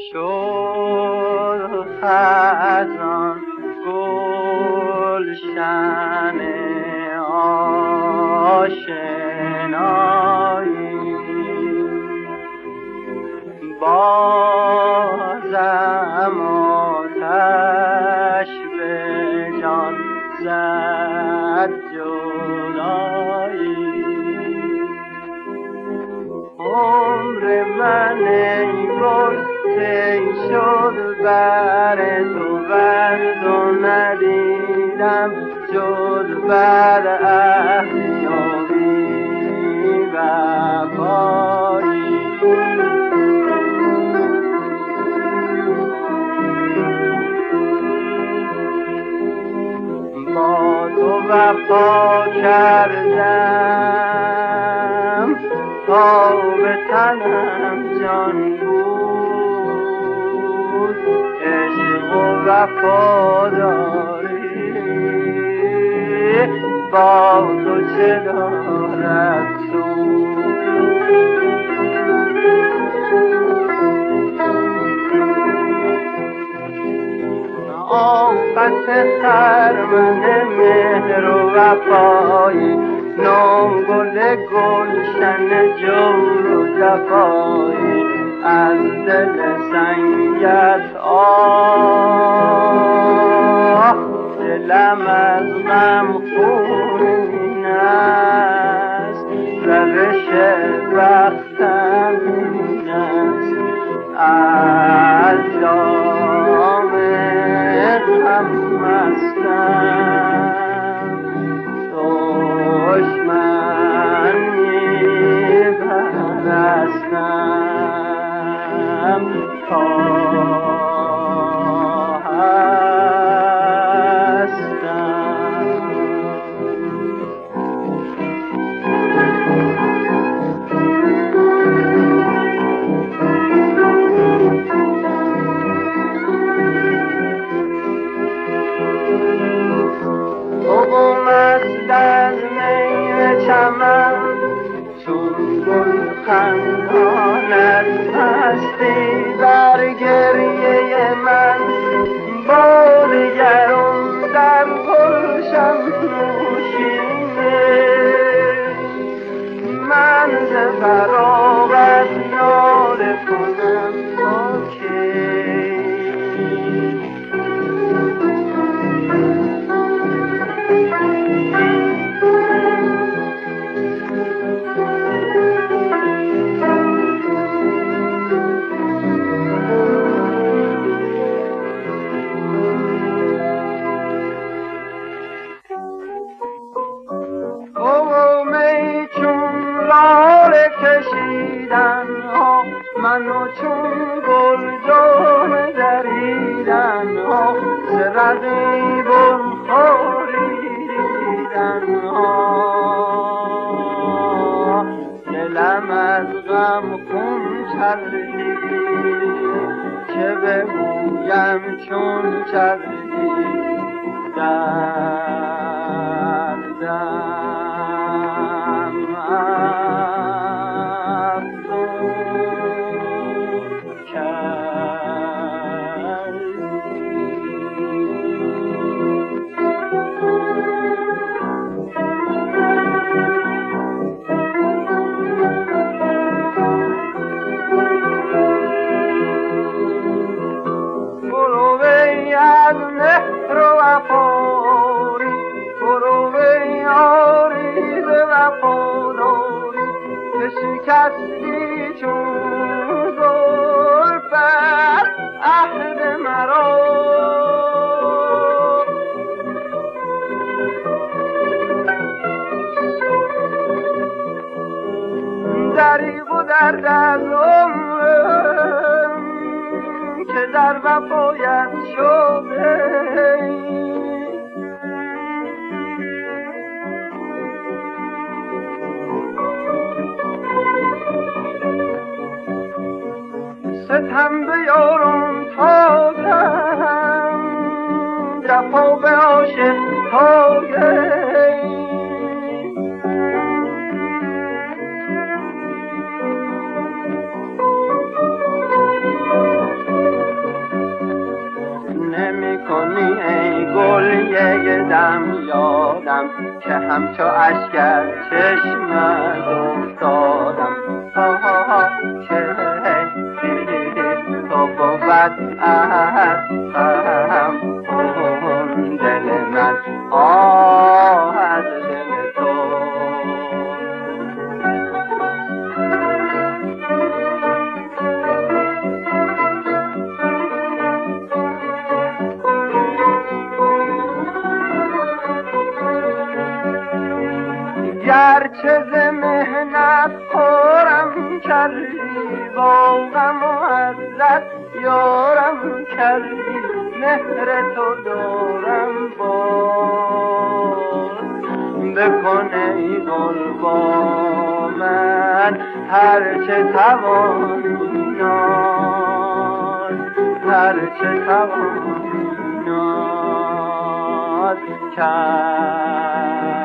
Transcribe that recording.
شد خزان گلشن آشنایی، بازم آتش به جان زد جدایی. عمر من ای گل طی شد بر تو ورد و ندیدم جز بر عهد و بی وفایی. با تو وفا کردم تا به تنم جان بود، عشق و وفاداری با تو چه دارد سود. آفت خرمن مهر و وفایی، نام گل گلشن جور و جفایی، از دل سنگت آه دلم از غم خونین است، روش بختم این است، از جام غم مستم، دشمن می‌پرستم تا چمن چون گل خنداند مستی بر گریه من، باد گرم در گلشن نوشینه، من ز فراغت ناله کنم با کی. منو چون گل جام دریدن ها، ز رقیبم خوریدن ها، دلم از غم خون چردی، چه بگویم چون چردی دردم شکستی چون زلفت عهد مرا، دریغ و درد از عمرم که در وفایت شده، ستم به یارم تازم جفا به عاشق تاگه، دادم که همچو اشکر چشمت افتادم که تو بود از اون دل من از دل تو. گرچه ز مهنت خورم کردی با غم و عزت یارم کردی مهر تو دارم باز بکن ای گل با من هرچه توانی ناز هرچه توانی ناز کرد.